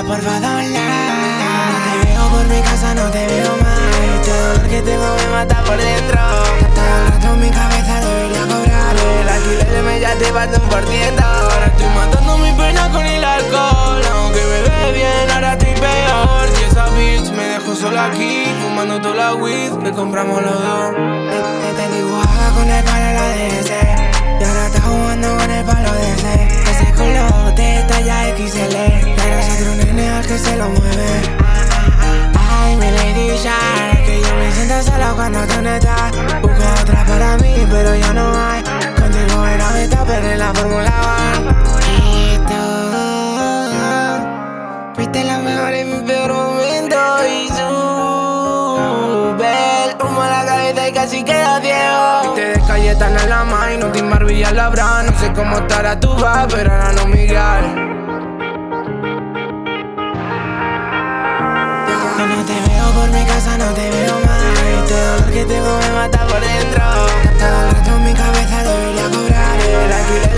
porfa, don't lie. No te veo por mi casa, no te veo más. Este dolor que tengo me mata por dentro. Todo el rato en mi cabeza debería cobrar. El alquiler me ya te falta 1%. Ahora estoy matando mi pena con el alcohol. Aunque me ve bien, ahora estoy peor. Y esa bitch me dejó solo aquí, fumando toda la weed que compramos los dos. Te dibujaba con el palo la DS y ahora está jugando con el palo DC. Ese culo te talla XL, pero es otro nene al que se lo mueve. Ay, mi Lady Shark, que yo me siento solo cuando tú no estás. Busco otra para mí, pero ya no hay. Contigo era mi topper en la Fórmula 1. Y tú fuiste la mejor en mi peor momento. Y sube el humo a la cabeza y casi queda ciego. Te de Cayetana en la mano, no te Barbilla la bra. No sé cómo estará tu va, pero ahora no Miguel. No te veo por mi casa, no te veo más. Este dolor que tengo me mata por dentro. Todo el rato en mi cabeza debería cobrar. El alquiler